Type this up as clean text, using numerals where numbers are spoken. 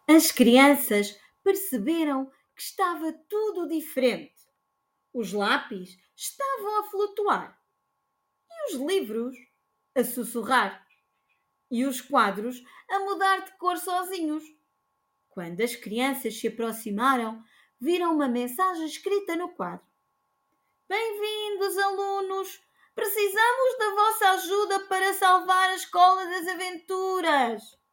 As crianças perceberam que estava tudo diferente. Os lápis estavam a flutuar e os livros a sussurrar e os quadros a mudar de cor sozinhos. Quando as crianças se aproximaram, viram uma mensagem escrita no quadro. Bem-vindos, alunos! Precisamos da vossa ajuda para salvar a Escola das Aventuras!